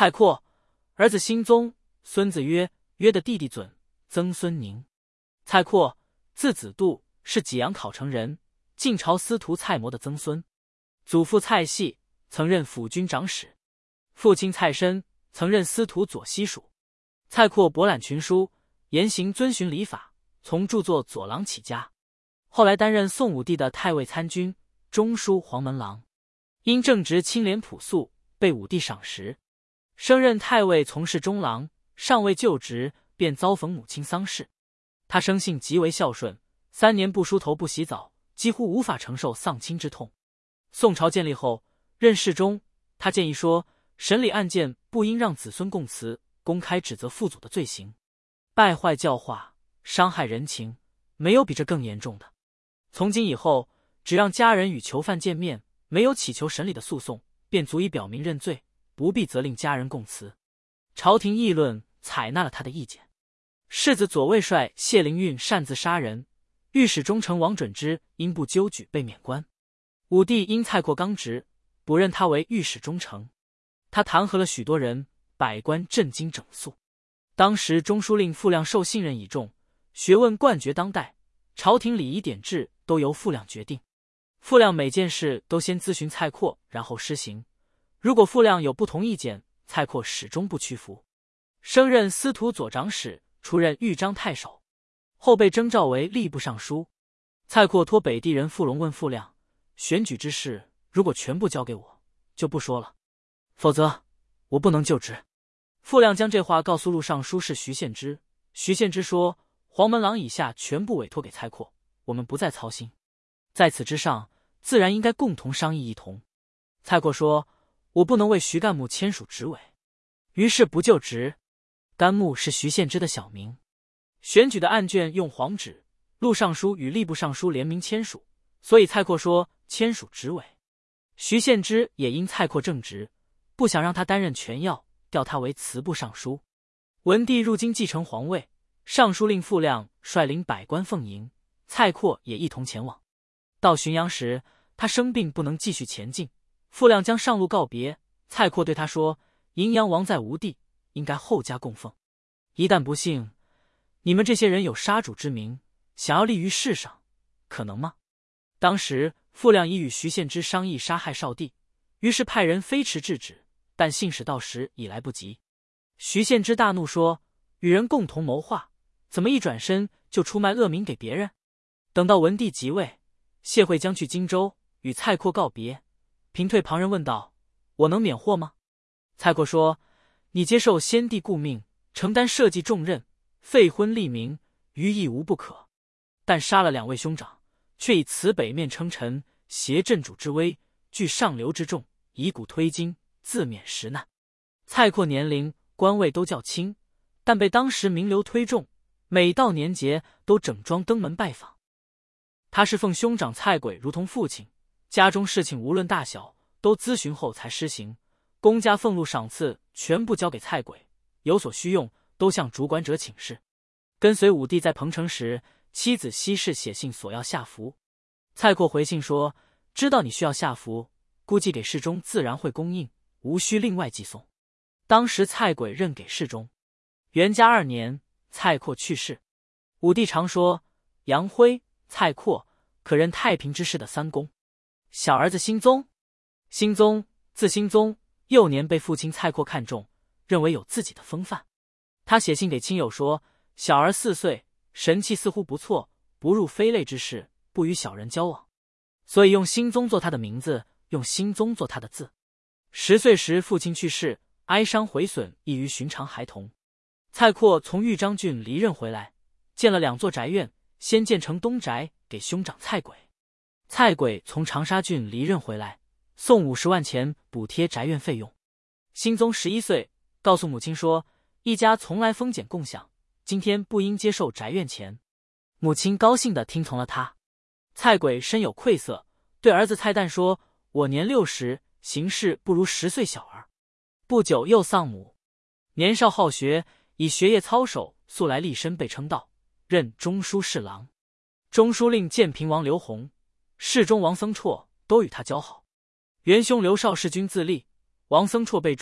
蔡括儿子辛宗，孙子曰的弟弟准，曾孙宁。蔡括字子度，是济阳考城人，晋朝司徒蔡模的曾孙。祖父蔡系曾任辅军长史，父亲蔡申曾任司徒左西蜀。蔡括博览群书，言行遵循礼法，从著作左郎起家，后来担任宋武帝的太尉参军、中书黄门郎。因正直清廉朴素，被武帝赏识，升任太尉从事中郎，尚未就职，便遭逢母亲丧事。他生性极为孝顺，3年不梳头不洗澡，几乎无法承受丧亲之痛。宋朝建立后，任侍中，他建议说，审理案件不应让子孙供词，公开指责父祖的罪行，败坏教化，伤害人情，没有比这更严重的。从今以后，只让家人与囚犯见面，没有祈求审理的诉讼，便足以表明认罪，不必责令家人供词。朝廷议论，采纳了他的意见。世子左卫帅谢灵运擅自杀人，御史中丞王准之因不纠举被免官。武帝因蔡括刚直，不任他为御史中丞。他弹劾了许多人，百官震惊整肃。当时中书令傅亮受信任已重，学问冠绝当代，朝廷礼仪典制都由傅亮决定。傅亮每件事都先咨询蔡括，然后施行。如果傅亮有不同意见，蔡括始终不屈服。升任司徒左长史，出任豫章太守，后被征召为吏部尚书。蔡括托北地人傅龙问傅亮，选举之事如果全部交给我，就不说了，否则我不能就职。傅亮将这话告诉录尚书事徐献之，徐献之说，黄门郎以下全部委托给蔡括，我们不再操心，在此之上自然应该共同商议一同。蔡括说，我不能为徐干木签署职委，于是不就职。干木是徐献之的小名。选举的案卷用黄纸，录尚书与吏部尚书联名签署，所以蔡括说签署职委。徐献之也因蔡括正直，不想让他担任权要，调他为祠部尚书。文帝入京继承皇位，尚书令傅亮率领百官奉迎，蔡括也一同前往。到浔阳时，他生病不能继续前进，傅亮将上路告别。蔡括对他说，荥阳王在吴地，应该后加供奉。一旦不幸，你们这些人有杀主之名，想要立于世上，可能吗？当时傅亮已与徐献之商议杀害少帝，于是派人飞驰制止，但信使到时已来不及。徐献之大怒说，与人共同谋划，怎么一转身就出卖恶名给别人？等到文帝即位，谢惠将去荆州与蔡括告别，平退旁人问道，我能免祸吗？蔡括说，你接受先帝顾命，承担社稷重任，废昏立民，于亦无不可。但杀了2位兄长，却以辞北面称臣，挟镇主之威，据上流之众，以古推今，自免实难。蔡括年龄官位都较轻，但被当时名流推重，每到年节都整装登门拜访。他是奉兄长蔡轨如同父亲，家中事情无论大小都咨询后才施行，公家俸禄赏赐全部交给蔡轨，有所需用都向主管者请示。跟随武帝在彭城时，妻子西氏写信索要下服，蔡括回信说，知道你需要下服，估计给侍中自然会供应，无需另外寄送。当时蔡轨任给侍中。元嘉2年，蔡括去世。武帝常说，杨辉、蔡括可任太平之事的3公。小儿子辛宗，辛宗字辛宗，幼年被父亲蔡括看重，认为有自己的风范。他写信给亲友说，小儿4岁，神气似乎不错，不入非类之事，不与小人交往，所以用辛宗做他的名字，用辛宗做他的字。10岁时父亲去世，哀伤毁损异于寻常孩童。蔡括从豫章郡离任回来，建了2座宅院，先建成东宅给兄长蔡轨。蔡轨从长沙郡离任回来，送50万钱补贴宅院费用。辛宗11岁，告诉母亲说，一家从来丰俭共享，今天不应接受宅院钱。母亲高兴地听从了他。蔡轨深有愧色，对儿子蔡旦说，我年60，行事不如10岁小儿。不久又丧母。年少好学，以学业操守，素来立身被称道，任中书侍郎。中书令建平王刘宏、侍中王僧绰都与他交好。元兄刘绍弑君自立，王僧绰被诛，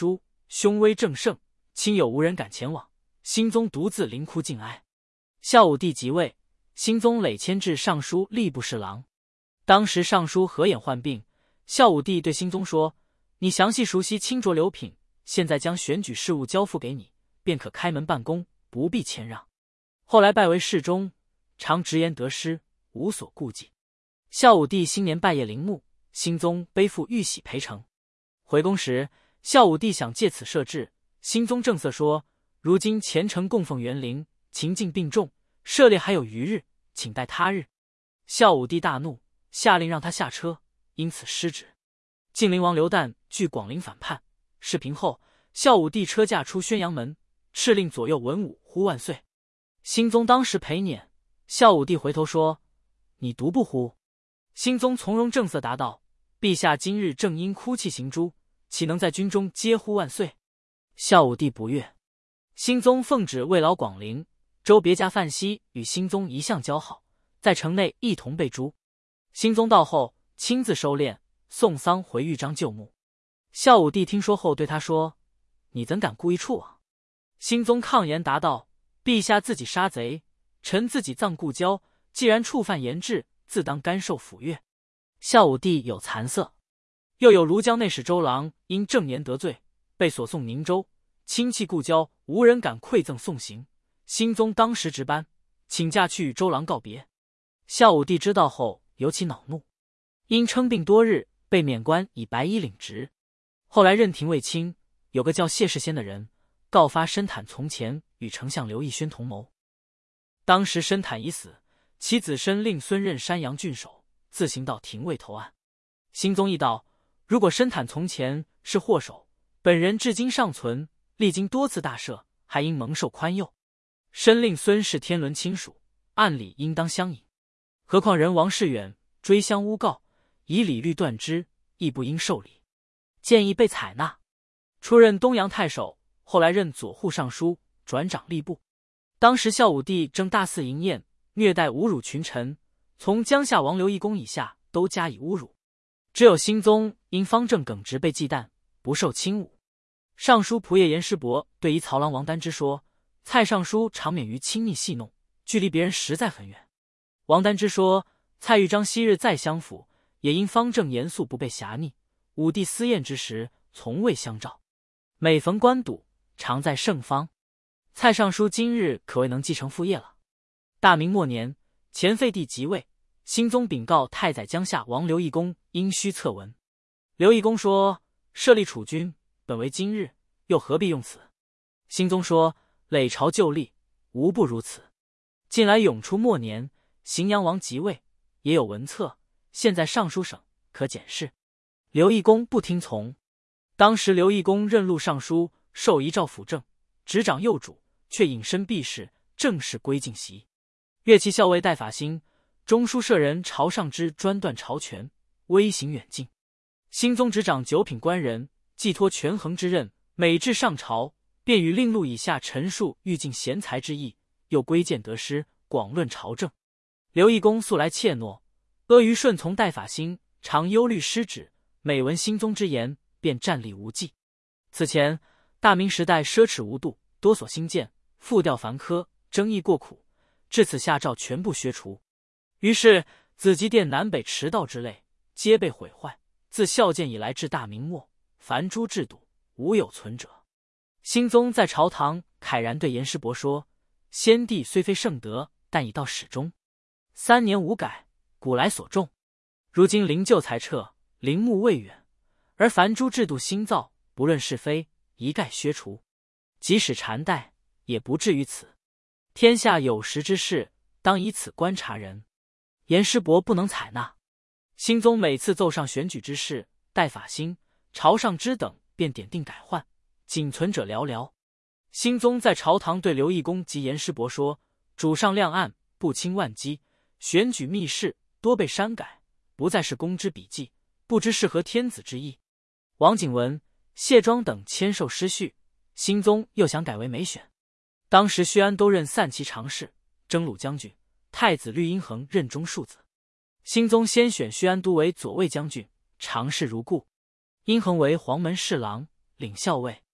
凶威正盛，亲友无人敢前往，兴宗独自临哭尽哀。孝武帝即位，兴宗累迁至尚书吏部侍郎。当时尚书何衍患病，孝武帝对兴宗说：“你详细熟悉清浊流品，现在将选举事务交付给你，便可开门办公，不必谦让。”后来拜为侍中，常直言得失，无所顾忌。孝武帝新年拜谒陵墓，兴宗背负玉玺陪呈。回宫时，孝武帝想借此赦制，兴宗正色说：“如今虔诚供奉园陵，情境并重，涉猎还有余日，请待他日。”孝武帝大怒，下令让他下车，因此失职。晋灵王刘旦据广陵反叛，事平后，孝武帝车驾出宣阳门，敕令左右文武呼万岁。兴宗当时陪辇，孝武帝回头说：“你独不呼？”兴宗从容正色答道：“陛下今日正因哭泣行诛，岂能在军中皆呼万岁？”孝武帝不悦。兴宗奉旨慰劳广陵，周别驾范熙与兴宗一向交好，在城内一同被诛。兴宗到后，亲自收敛，送丧回豫章旧墓。孝武帝听说后对他说：“你怎敢故意触往？”兴宗抗言答道：“陛下自己杀贼，臣自己葬故交，既然触犯严制，自当甘受抚越。”孝武帝有惭色。又有庐江内史周郎因正言得罪，被所送宁州，亲戚故交，无人敢馈赠送行。兴宗当时值班，请假去与周郎告别。孝武帝知道后尤其恼怒，因称病多日，被免官以白衣领职。后来任廷尉卿，有个叫谢世先的人，告发申坦从前与丞相刘义轩同谋。当时申坦已死，其子申令孙任山阳郡守，自行到廷尉投案。兴宗议道：“如果申坦从前是祸首，本人至今尚存，历经多次大赦，还应蒙受宽宥。申令孙是天伦亲属，按理应当相引。何况人王世远追相诬告，以礼律断之，亦不应受理，建议被采纳。”出任东阳太守，后来任左护尚书，转掌吏部。当时孝武帝正大肆淫宴，虐待侮辱群臣，从江夏王刘义公以下都加以侮辱。只有兴宗因方正耿直被忌惮，不受轻侮。尚书仆射严师伯对仪曹郎王丹之说：“蔡尚书常免于亲昵戏弄，距离别人实在很远。”王丹之说：“蔡豫章昔日再相辅，也因方正严肃，不被侠逆。武帝私宴之时，从未相召。每逢官堵，常在盛方。蔡尚书今日可谓能继承父业了。”大明末年，前废帝即位，兴宗禀告太宰江夏王刘义公应须策文。刘义公说：“设立储君，本为今日，又何必用此？”兴宗说：“累朝旧例，无不如此。近来永初末年，荥阳王即位，也有文策，现在尚书省，可检视。”刘义公不听从。当时刘义公任录尚书，受遗诏辅政，执掌右主，却隐身避世，正式归晋袭。乐骑校尉戴法兴、中书舍人朝尚之专断朝权，威行远近。兴宗执掌九品官人，寄托权衡之任，每至上朝，便与令录以下陈述欲尽贤才之意，又规谏得失，广论朝政。刘义公素来怯懦，阿谀顺从戴法兴，常忧虑失职，每闻兴宗之言，便战力无忌。此前大明时代奢侈无度，多所兴建，复调繁苛，争议过苦，至此下诏全部削除。于是紫极殿南北驰道之类，皆被毁坏。自孝建以来至大明末，凡诸制度，无有存者。兴宗在朝堂慨然对严师伯说：“先帝虽非圣德，但已到始终，3年无改，古来所重。如今灵柩才撤，陵墓未远，而凡诸制度新造，不论是非，一概削除。即使禅代，也不至于此。天下有识之士，当以此观察人。”严师伯不能采纳。兴宗每次奏上选举之事，戴法兴、朝尚之等便点定改换，仅存者寥寥。兴宗在朝堂对刘义公及严师伯说：“主上亮案，不轻万机，选举密事多被删改，不再是公之笔记，不知是何天子之意。”王景文、谢庄等签授诗序，兴宗又想改为美选。当时薛安都任散骑常侍，征虏将军，太子绿荫衡任中庶子。兴宗先选薛安都为左卫将军，常侍如故；殷衡为黄门侍郎，领校尉。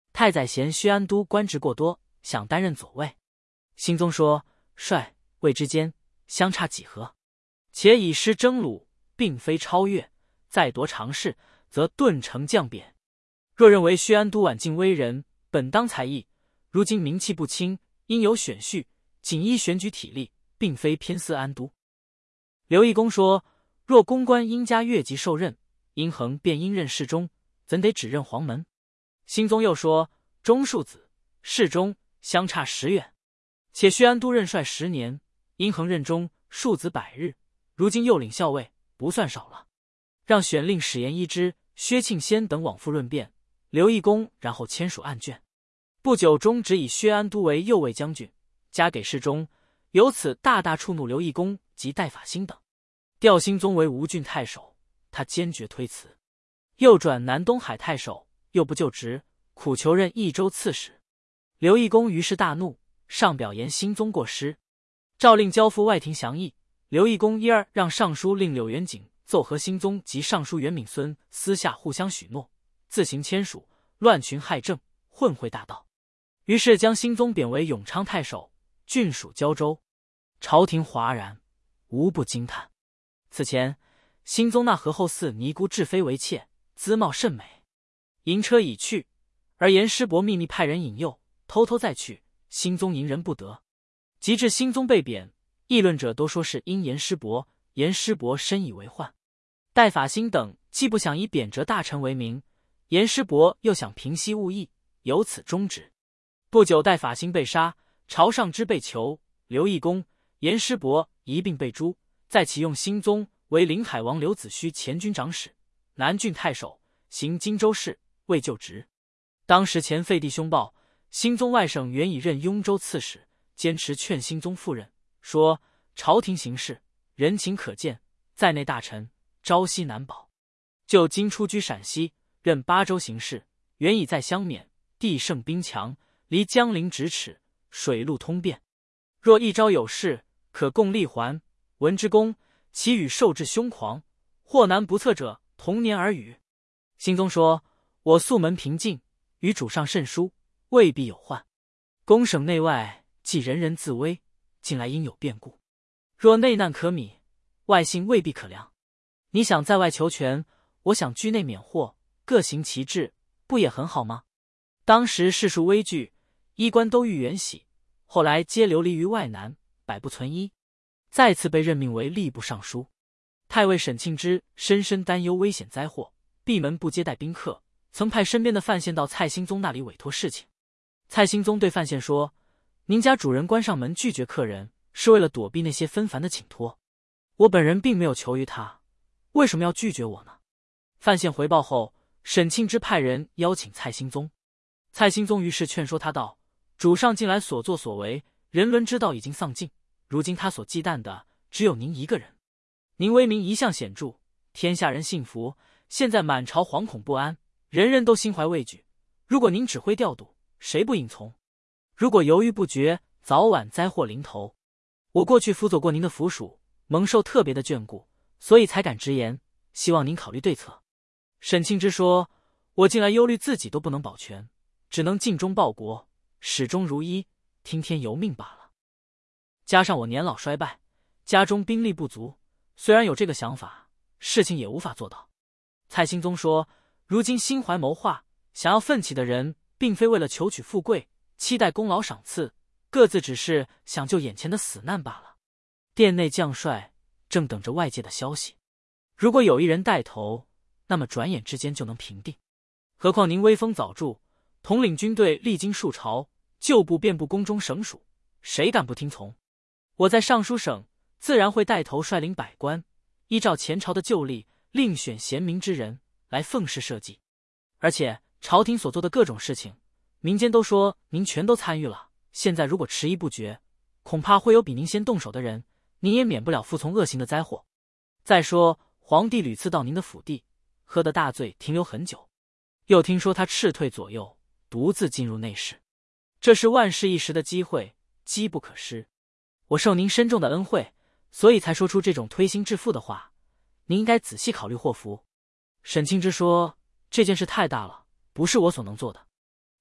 太宰嫌薛安都官职过多，想担任左卫。兴宗说：“帅卫之间相差几何？且以师征虏，并非超越，再夺常侍，则顿成降贬。若认为薛安都晚晋威人，本当才艺，如今名气不清，应有选序，仅依选举体例，并非偏私安都。”刘义恭说：“若公官因加越级受任，殷衡便应任侍中，怎得只任黄门？”兴宗又说：“中庶子，侍中相差10远，且薛安都任帅10年，殷衡任中庶子100日，如今又领校尉，不算少了。让选令史言一之、薛庆先等往复论辩。”刘义恭然后签署案卷。不久，中只以薛安都为右卫将军，加给侍中，由此大大触怒刘义恭及戴法兴等，调兴宗为吴郡太守，他坚决推辞。又转南东海太守，又不就职，苦求任益州刺史。刘义恭于是大怒，上表言兴宗过失，诏令交付外廷详议。刘义恭一二让尚书令柳元景奏和兴宗及尚书元敏孙私下互相许诺，自行签署，乱群害政，混秽大盗。于是将兴宗贬为永昌太守，郡属交州。朝廷哗然，无不惊叹。此前，兴宗纳何后嗣尼姑智妃为妾，姿貌甚美。迎车已去，而严师伯秘密派人引诱，偷偷再去，兴宗迎人不得。及至兴宗被贬，议论者都说是因严师伯，严师伯深以为患。戴法兴等既不想以贬谪大臣为名，严师伯又想平息误议，由此终止。不久，戴法兴被杀，朝上之被囚，刘义恭、严师伯一并被诛。再启用兴宗为临海王刘子虚前军长史、南郡太守，行荆州事，未就职。当时前废帝凶暴，兴宗外甥原已任雍州刺史，坚持劝兴宗赴任，说朝廷行事人情可见，在内大臣朝夕难保。就今出居陕西，任巴州行事，原已在襄免，地盛兵强，离江陵咫尺，水陆通便。若一朝有事，可共力还。闻之功，其语受至凶狂，或难不测者，同年而语。兴宗说：“我素门平静，与主上甚疏，未必有患。公省内外既人人自危，近来应有变故。若内难可弭，外幸未必可量。你想在外求全，我想居内免祸，各行其志，不也很好吗？”当时世数危惧，衣冠都欲远徙，后来皆流离于外南，百不存一。再次被任命为吏部尚书。太尉沈庆之深深担忧危险灾祸，闭门不接待宾客，曾派身边的范县到蔡兴宗那里委托事情。蔡兴宗对范县说：“您家主人关上门拒绝客人，是为了躲避那些纷繁的请托。我本人并没有求于他，为什么要拒绝我呢？”范县回报后，沈庆之派人邀请蔡兴宗。蔡兴宗于是劝说他道：“主上近来所作所为，人伦之道已经丧尽。如今他所忌惮的只有您一个人，您威名一向显著，天下人信服，现在满朝惶恐不安，人人都心怀畏惧。如果您指挥调度，谁不应从？如果犹豫不决，早晚灾祸临头。我过去辅佐过您的府属，蒙受特别的眷顾，所以才敢直言，希望您考虑对策。”沈庆之说：“我近来忧虑自己都不能保全，只能尽忠报国，始终如一，听天由命罢了。加上我年老衰败，家中兵力不足，虽然有这个想法，事情也无法做到。”蔡兴宗说：“如今心怀谋划，想要奋起的人，并非为了求取富贵，期待功劳赏赐，各自只是想救眼前的死难罢了。殿内将帅正等着外界的消息，如果有一人带头，那么转眼之间就能平定。何况您威风早著，统领军队历经数朝，旧部遍布宫中省属，谁敢不听从？我在尚书省自然会带头率领百官，依照前朝的旧例，另选贤明之人来奉事社稷。而且朝廷所做的各种事情，民间都说您全都参与了，现在如果迟疑不决，恐怕会有比您先动手的人，您也免不了服从恶行的灾祸。再说皇帝屡次到您的府邸，喝得大醉停留很久，又听说他斥退左右，独自进入内室，这是万世一时的机会，机不可失。我受您深重的恩惠，所以才说出这种推心置腹的话，您应该仔细考虑祸福。”沈庆之说：“这件事太大了，不是我所能做的。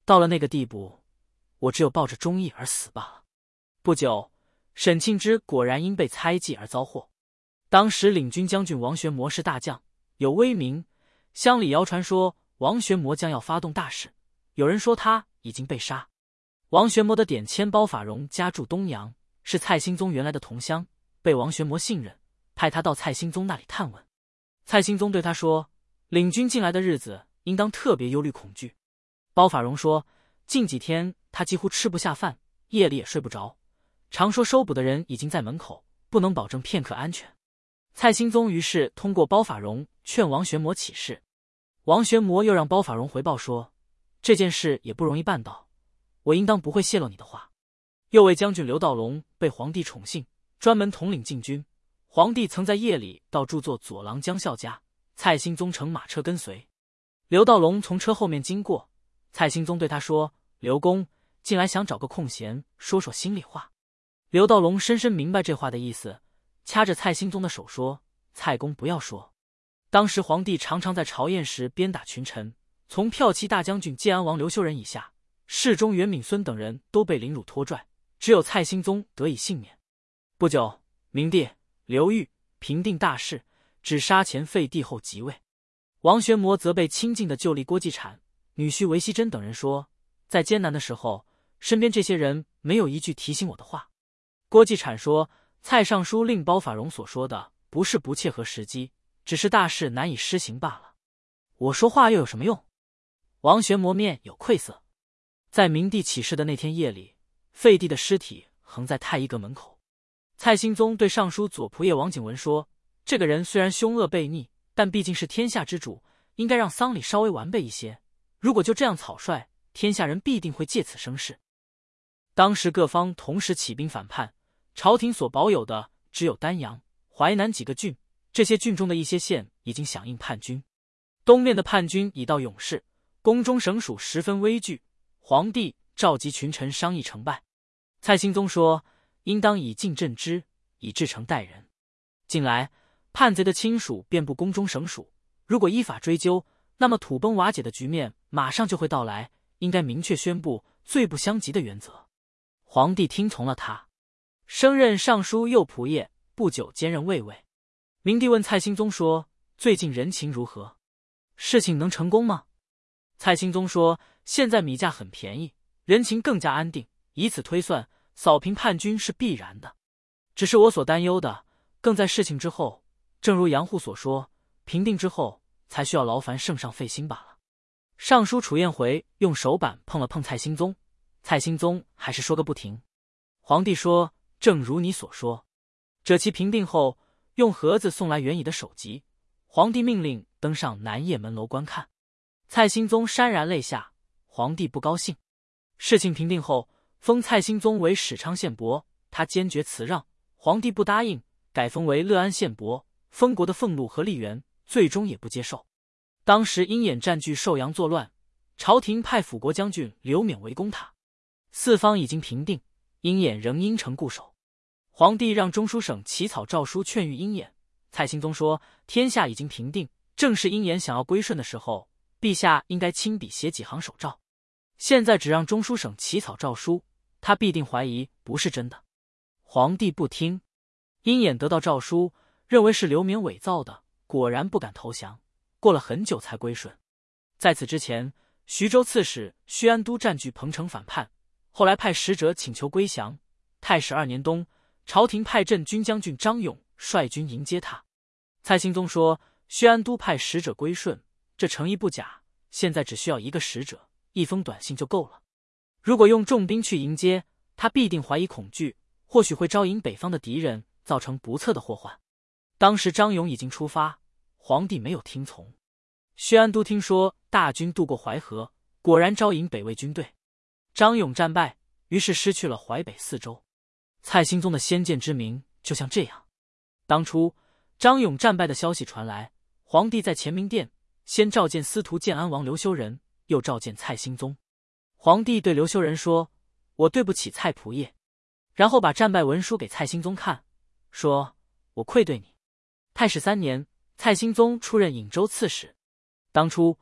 到了那个地步，我只有抱着忠义而死罢了。”不久，沈庆之果然因被猜忌而遭祸。当时领军将军王玄谟是大将，有威名，乡里谣传说王玄谟将要发动大事，有人说他已经被杀。王玄谟的点签包法荣家住东阳，是蔡兴宗原来的同乡，被王玄谟信任，派他到蔡兴宗那里探问。蔡兴宗对他说，领军进来的日子应当特别忧虑恐惧。包法荣说，近几天他几乎吃不下饭，夜里也睡不着，常说收捕的人已经在门口，不能保证片刻安全。蔡兴宗于是通过包法荣劝王玄谟起事。王玄谟又让包法荣回报说，这件事也不容易办到，我应当不会泄露你的话。右卫将军刘道隆被皇帝宠幸，专门统领禁军，皇帝曾在夜里到著作左郎江孝家，蔡兴宗乘马车跟随。刘道隆从车后面经过，蔡兴宗对他说，刘公近来想找个空闲说说心里话。刘道隆深深明白这话的意思，掐着蔡兴宗的手说，蔡公不要说。当时皇帝常常在朝宴时鞭打群臣，从骠骑大将军建安王刘修仁以下，侍中袁敏孙等人都被凌辱拖拽，只有蔡兴宗得以幸免。不久，明帝刘裕平定大事，只杀前废帝后即位。王玄谟则被亲近的旧吏郭继产、女婿韦熙珍等人说，在艰难的时候，身边这些人没有一句提醒我的话。郭继产说，蔡尚书令包法荣所说的不是不切合时机，只是大事难以施行罢了。我说话又有什么用？王玄谟面有愧色。在明帝起事的那天夜里，废帝的尸体横在太医阁门口。蔡兴宗对尚书左仆射王景文说，这个人虽然凶恶悖逆，但毕竟是天下之主，应该让丧礼稍微完备一些，如果就这样草率，天下人必定会借此生事。当时各方同时起兵反叛，朝廷所保有的只有丹阳、淮南几个郡，这些郡中的一些县已经响应叛军。东面的叛军已到永市，宫中省属十分危惧，皇帝召集群臣商议成败。蔡兴宗说，应当以静镇之，以至诚待人。近来叛贼的亲属遍布宫中省属，如果依法追究，那么土崩瓦解的局面马上就会到来，应该明确宣布罪不相及的原则。皇帝听从了他，升任尚书右仆射，不久兼任卫尉。明帝问蔡兴宗说，最近人情如何？事情能成功吗？蔡兴宗说，现在米价很便宜，人情更加安定，以此推算，扫平叛军是必然的。只是我所担忧的，更在事情之后，正如杨户所说，平定之后才需要劳烦圣上费心罢了。尚书楚彦回用手板碰了碰蔡兴宗，蔡兴宗还是说个不停。皇帝说，正如你所说。这期平定后，用盒子送来原乙的首级，皇帝命令登上南掖门楼观看。蔡兴宗潸然泪下，皇帝不高兴。事情平定后，封蔡兴宗为始昌县伯，他坚决辞让，皇帝不答应，改封为乐安县伯。封国的俸禄和吏员最终也不接受。当时鹰眼占据寿阳作乱，朝廷派辅国将军刘勉围攻他，四方已经平定，鹰眼仍因城固守。皇帝让中书省起草诏书劝谕鹰眼。蔡兴宗说，天下已经平定，正是鹰眼想要归顺的时候，陛下应该亲笔写几行手诏。现在只让中书省起草诏书，他必定怀疑不是真的。皇帝不听，鹰眼得到诏书，认为是刘勉伪造的，果然不敢投降，过了很久才归顺。在此之前，徐州刺史薛安都占据彭城反叛，后来派使者请求归降。太史2年冬，朝廷派镇军将军张勇率军迎接他。蔡兴宗说，薛安都派使者归顺，这诚意不假，现在只需要一个使者，一封短信就够了。如果用重兵去迎接，他必定怀疑恐惧，或许会招引北方的敌人，造成不测的祸患。当时张勇已经出发，皇帝没有听从。薛安都听说大军渡过淮河，果然招引北魏军队，张勇战败，于是失去了淮北4州。蔡兴宗的先见之明就像这样。当初张勇战败的消息传来，皇帝在乾明殿先召见司徒建安王刘修仁，又召见蔡兴宗。皇帝对刘修仁说，我对不起蔡仆射，然后把战败文书给蔡兴宗看，说我愧对你。太史3年，蔡兴宗出任颍州刺史。当初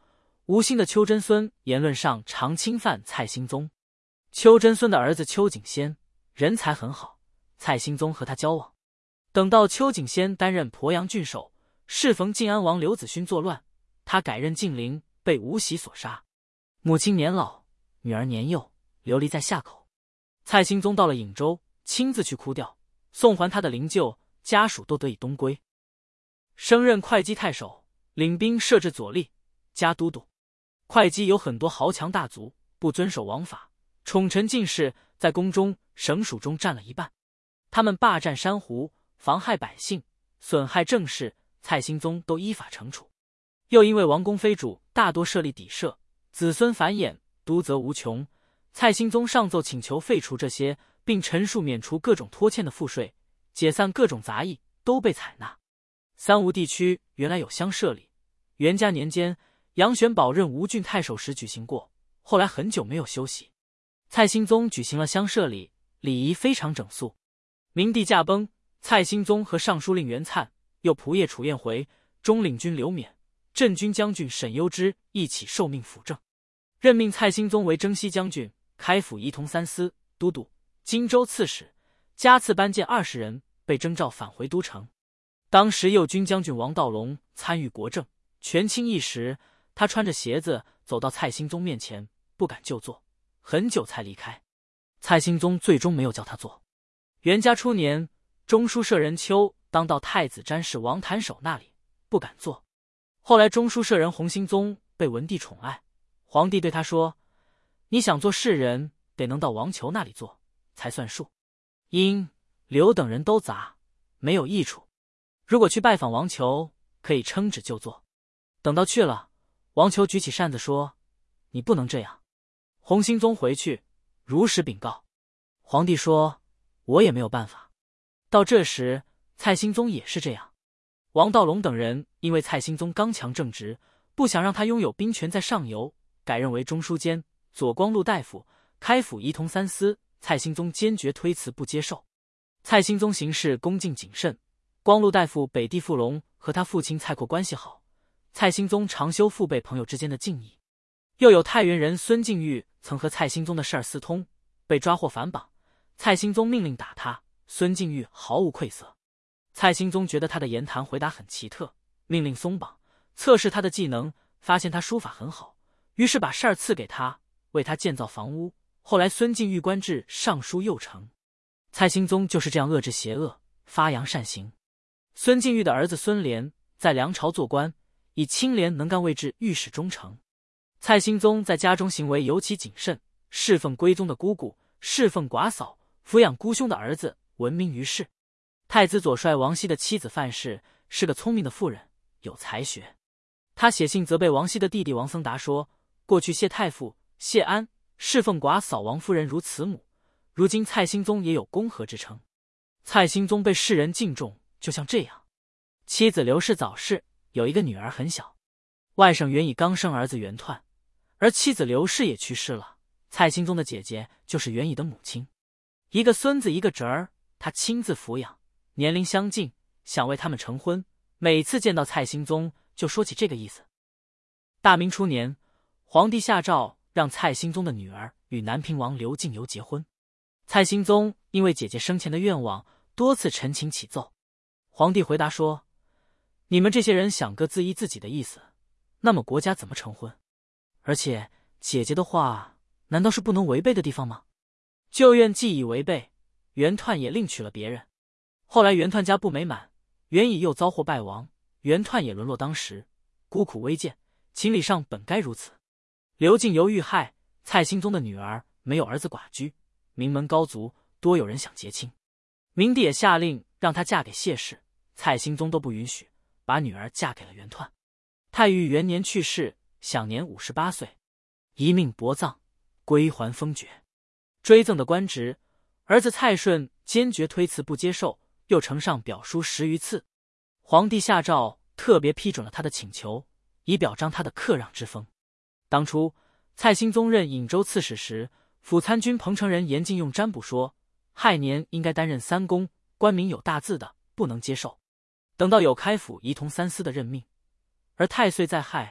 吴兴的邱真孙言论上常侵犯蔡兴宗。邱真孙的儿子邱景先人才很好，蔡兴宗和他交往。等到邱景先担任鄱阳郡守，适逢晋安王刘子勋作乱，他改任晋陵，被吴喜所杀。母亲年老，女儿年幼，流离在夏口。蔡兴宗到了颍州，亲自去哭吊，送还他的灵柩，家属都得以东归。升任会稽太守，领兵设置左吏、加都督。会稽有很多豪强大族，不遵守王法，宠臣进士在宫中、省属中占了一半。他们霸占珊瑚，妨害百姓，损害政事，蔡兴宗都依法惩处。又因为王公妃主大多设立邸舍，子孙繁衍，督责无穷，蔡兴宗上奏请求废除这些，并陈述免除各种拖欠的赋税，解散各种杂役，都被采纳。三吴地区原来有乡社礼，元嘉年间杨玄宝任吴郡太守时举行过，后来很久没有休息。蔡兴宗举行了乡社礼，礼仪非常整肃。明帝驾崩，蔡兴宗和尚书令袁粲、又仆射楚彦回、中领军刘勉、镇军将军沈攸之一起受命辅政，任命蔡兴宗为征西将军、开府仪同三司、都督、荆州刺史，加赐班荐20人，被征召返回都城。当时右军将军王道隆参与国政，权倾一时，他穿着鞋子走到蔡兴宗面前，不敢就坐，很久才离开。蔡兴宗最终没有叫他坐。元嘉初年，中书舍人邱当到太子詹事王谭守那里，不敢坐。后来中书舍人洪兴宗被文帝宠爱，皇帝对他说：“你想做士人，得能到王求那里坐，才算数。因刘等人都杂，没有益处。如果去拜访王求，可以称旨就坐。等到去了，王求举起扇子说：‘你不能这样。’洪兴宗回去如实禀告，皇帝说：‘我也没有办法。’到这时，蔡兴宗也是这样。王道隆等人因为蔡兴宗刚强正直，不想让他拥有兵权在上游，改任为中书监、左光禄大夫、开府仪同三司。蔡兴宗坚决推辞不接受。蔡兴宗行事恭敬谨慎，光禄大夫北地傅龙和他父亲蔡括关系好，蔡兴宗常修父辈朋友之间的敬意。又有太原人孙敬玉曾和蔡兴宗的事儿私通，被抓获反绑，蔡兴宗命令打他，孙敬玉毫无愧色。蔡兴宗觉得他的言谈回答很奇特，命令松绑，测试他的技能，发现他书法很好，于是把事儿赐给他，为他建造房屋。后来孙敬玉官至尚书右丞。蔡兴宗就是这样遏制邪恶，发扬善行。孙敬玉的儿子孙廉在梁朝做官，以清廉能干位置御史中丞。蔡兴宗在家中行为尤其谨慎，侍奉归宗的姑姑，侍奉寡嫂，抚养姑兄的儿子，闻名于世。太子左帅王熙的妻子范氏是个聪明的妇人，有才学。他写信责备王熙的弟弟王僧达说：过去谢太傅、谢安侍奉寡嫂王夫人如慈母，如今蔡兴宗也有公和之称。蔡兴宗被世人敬重，就像这样。妻子刘氏早逝，有一个女儿很小。外甥袁以刚生儿子袁彖，而妻子刘氏也去世了。蔡兴宗的姐姐就是袁以的母亲，一个孙子一个侄儿，他亲自抚养，年龄相近，想为他们成婚。每次见到蔡兴宗，就说起这个意思。大明初年，皇帝下诏让蔡兴宗的女儿与南平王刘敬由结婚。蔡兴宗因为姐姐生前的愿望，多次陈情启奏。皇帝回答说：你们这些人想各自依自己的意思，那么国家怎么成婚？而且姐姐的话难道是不能违背的地方吗？旧愿既已违背，袁彖也另娶了别人。后来袁彖家不美满，袁以又遭祸败亡，袁彖也沦落当时，孤苦微贱，情理上本该如此。刘敬由遇害，蔡兴宗的女儿没有儿子寡居，名门高族多有人想结亲。明帝也下令让她嫁给谢氏，蔡兴宗都不允许，把女儿嫁给了袁彖。太裕元年去世，享年58岁，一命薄葬，归还封爵。追赠的官职，儿子蔡顺坚决推辞不接受，又呈上表书10余次。皇帝下诏特别批准了他的请求，以表彰他的克让之风。当初蔡兴宗任颍州刺史时，辅参军彭城人严敬用占卜说，亥年应该担任3公，官名有大字的，不能接受。等到有开府仪同三司的任命，而太岁在亥，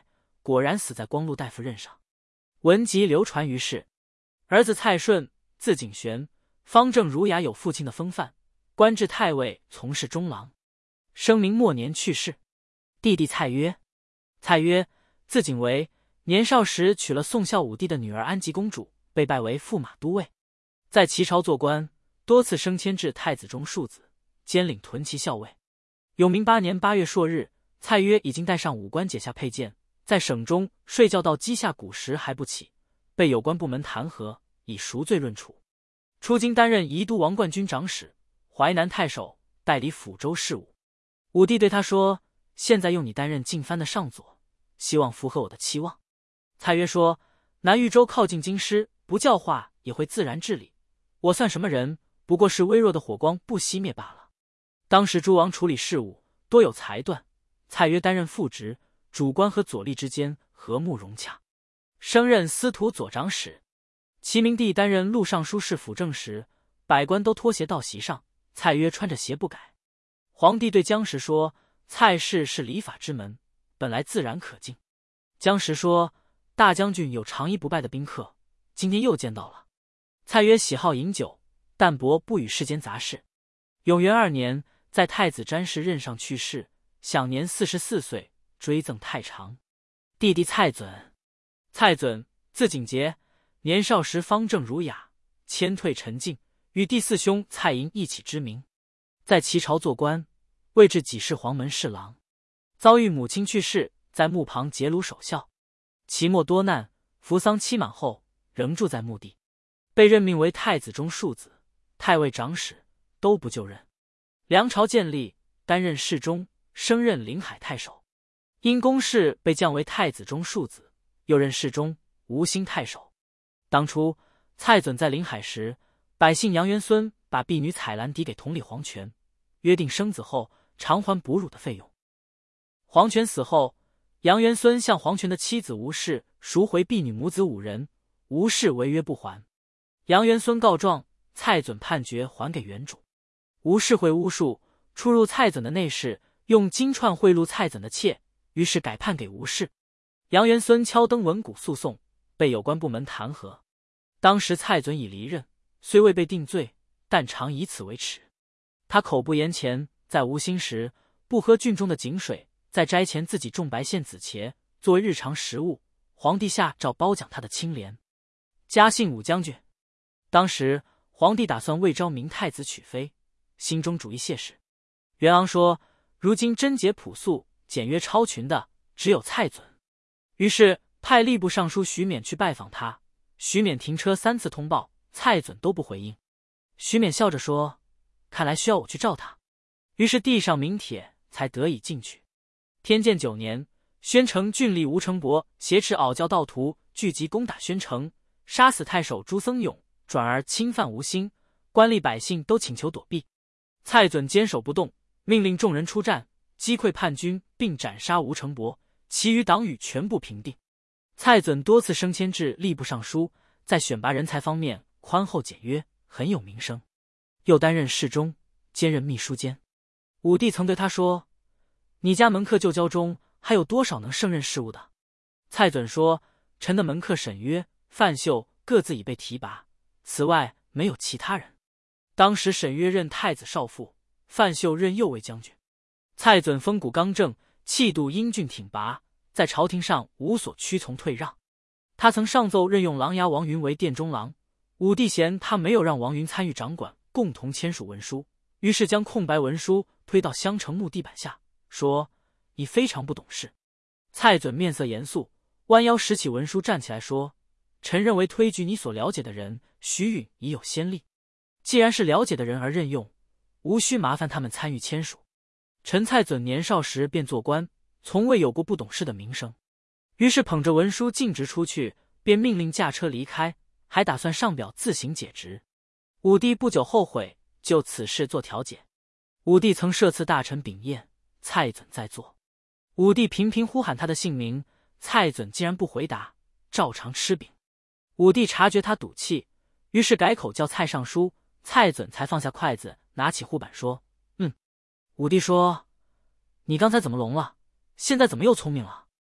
果然死在光禄大夫任上。文集流传于世。儿子蔡顺，字景玄，方正儒雅，有父亲的风范，官至太尉，从事中郎。生明末年去世。弟弟蔡约，蔡约字景维，年少时娶了宋孝武帝的女儿安吉公主，被拜为驸马都尉，在齐朝做官，多次升迁至太子中庶子，兼领屯骑校尉。永明8年8月朔日，蔡约已经带上武官，解下佩剑，在省中睡觉到鸡下鼓时还不起，被有关部门弹劾，以赎罪论处。出京担任宜都王冠军长史、淮南太守，代理抚州事务。武帝对他说：“现在用你担任晋藩的上佐，希望符合我的期望。”蔡约说：“南豫州靠近京师，不教化也会自然治理。我算什么人？不过是微弱的火光，不熄灭罢了。”当时诸王处理事务多有才断，蔡约担任副职，主官和左吏之间和睦融洽，升任司徒左长史。齐明帝担任录尚书侍辅政时，百官都脱鞋到席上，蔡约穿着鞋不改。皇帝对姜时说：“蔡氏是礼法之门，本来自然可敬。”姜时说：“大将军有长衣不败的宾客，今天又见到了。”蔡约喜好饮酒，淡泊不与世间杂事。永元2年，在太子詹事任上去世，享年44岁，追赠太常。弟弟蔡准，蔡准字景节，年少时方正儒雅，谦退沉静，与第四兄蔡寅一起知名。在齐朝做官，位至给事黄门侍郎。遭遇母亲去世，在墓旁结庐守孝。齐末多难，服丧期满后，仍住在墓地。被任命为太子中庶子、太尉长史，都不就任。梁朝建立，担任侍中，升任临海太守。因公事被降为太子中庶子，又任侍中、吴兴太守。当初蔡准在临海时，百姓杨元孙把婢女彩兰抵给同里黄权，约定生子后偿还哺乳的费用。黄权死后，杨元孙向黄权的妻子吴氏赎回婢女母子5人，吴氏违约不还。杨元孙告状，蔡准判决还给原主。吴氏会巫术，出入蔡准的内室，用金串贿赂蔡准的妾，于是改判给吴氏。杨元孙敲登文古诉讼，被有关部门弹劾。当时蔡准已离任，虽未被定罪，但常以此为耻。他口不言前，在吴兴时不喝郡中的井水，在斋前自己种白线紫茄作为日常食物，皇帝下诏褒奖他的清廉。家姓武将军。当时皇帝打算为昭明太子娶妃，心中主意谢氏。元昂说：“如今贞洁朴素、简约超群的只有蔡准。”于是派吏部尚书徐勉去拜访他。徐勉停车3次通报，蔡准都不回应。徐勉笑着说：“看来需要我去召他。”于是递上名帖，才得以进去。天监9年，宣城郡吏吴成伯挟持媪教盗徒，聚集攻打宣城，杀死太守朱僧勇，转而侵犯吴兴，官吏百姓都请求躲避。蔡准坚守不动，命令众人出战，击溃叛军，并斩杀吴成伯，其余党羽全部平定。蔡准多次升迁至吏部尚书，在选拔人才方面宽厚简约，很有名声。又担任侍中，兼任秘书监。武帝曾对他说：“你家门客旧交中还有多少能胜任事务的？”蔡准说：“臣的门客沈约、范秀各自已被提拔，此外没有其他人。”当时沈约任太子少傅，范秀任右卫将军。蔡准风骨刚正，气度英俊挺拔，在朝廷上无所屈从退让。他曾上奏任用琅琊王云为殿中郎，武帝嫌他没有让王云参与掌管，共同签署文书，于是将空白文书推到襄城木地板下，说：“你非常不懂事。”蔡准面色严肃，弯腰拾起文书站起来说：“臣认为推举你所了解的人，徐允已有先例。既然是了解的人而任用，无需麻烦他们参与签署。臣蔡准年少时便做官，从未有过不懂事的名声。”于是捧着文书径直出去，便命令驾车离开，还打算上表自行解职。武帝不久后悔，就此事做调解。武帝曾设赐大臣秉宴，蔡准在座。武帝频频呼喊他的姓名，蔡准竟然不回答，照常吃饼。武帝察觉他赌气，于是改口叫蔡尚书，蔡准才放下筷子，拿起笏板说：“武帝说：“你刚才怎么聋了？现在怎么又聪明了？”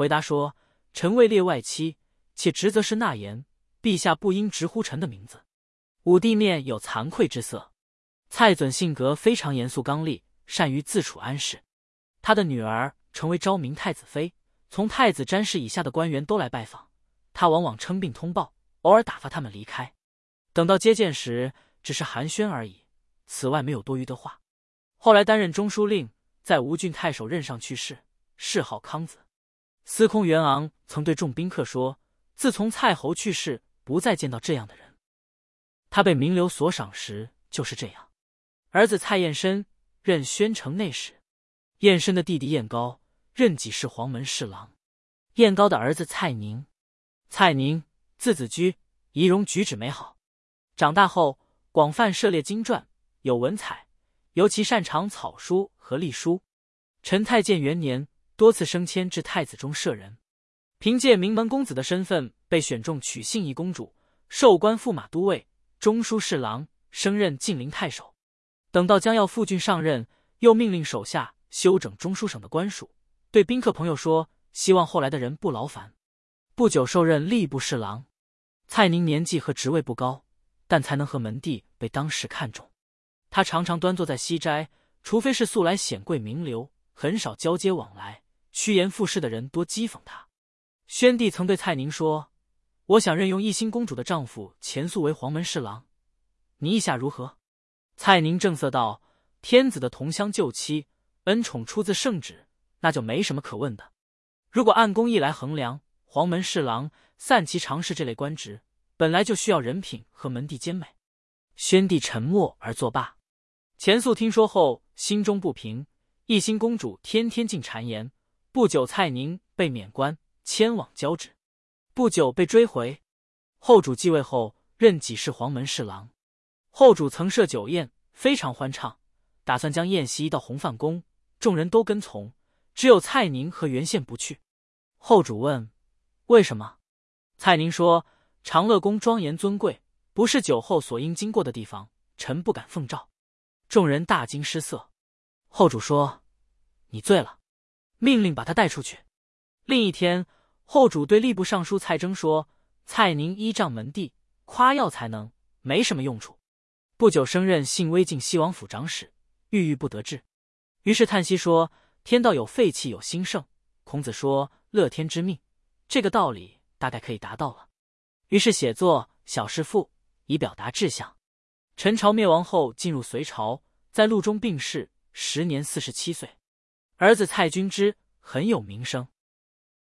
回答说：“臣位列外戚，且职责是纳言，陛下不应直呼臣的名字。”武帝面有惭愧之色。蔡隼性格非常严肃刚戾，善于自处安适。他的女儿成为昭明太子妃，从太子詹事以下的官员都来拜访，他往往称病通报，偶尔打发他们离开。等到接见时，只是寒暄而已，此外没有多余的话。后来担任中书令，在吴郡太守任上去世，谥号康子。司空袁昂曾对众宾客说：“自从蔡侯去世，不再见到这样的人。”他被名流所赏时就是这样。儿子蔡彦深任宣城内史，彦深的弟弟彦高任济世黄门侍郎，彦高的儿子蔡宁。蔡宁字子居，仪容举止美好。长大后广泛涉猎经传，有文采，尤其擅长草书和隶书。陈太建元年多次升迁至太子中舍人，凭借名门公子的身份被选中娶信义公主，授官驸马都尉、中书侍郎，升任晋陵太守。等到将要赴郡上任，又命令手下修整中书省的官署，对宾客朋友说，希望后来的人不劳烦。不久受任吏部侍郎。蔡宁年纪和职位不高，但才能和门第被当时看重。他常常端坐在西斋，除非是素来显贵名流，很少交接往来，趋炎附势的人多讥讽他。宣帝曾对蔡宁说：“我想任用义兴公主的丈夫钱肃为黄门侍郎，你意下如何？”蔡宁正色道：“天子的同乡旧妻，恩宠出自圣旨，那就没什么可问的。如果按公义来衡量，黄门侍郎、散骑常侍这类官职，本来就需要人品和门第兼美。”宣帝沉默而作罢。钱肃听说后，心中不平。义兴公主天天进谗言，不久蔡宁被免官，迁往交趾，不久被追回。后主继位后，任济世黄门侍郎。后主曾设酒宴，非常欢畅，打算将宴席移到弘范宫，众人都跟从，只有蔡宁和袁宪不去。后主问：“为什么？”蔡宁说：“长乐宫庄严尊贵，不是酒后所应经过的地方，臣不敢奉诏。”众人大惊失色。后主说：“你醉了，命令把他带出去。”另一天，后主对吏部尚书蔡征说：“蔡宁依仗门第，夸耀才能，没什么用处。”不久升任信威靖西王府长史，郁郁不得志。于是叹息说：“天道有废弃有兴盛。”孔子说：“乐天之命。”这个道理大概可以达到了。于是写作《小事赋》，以表达志向。陈朝灭亡后进入隋朝，在路中病逝，时年47岁。儿子蔡君之很有名声。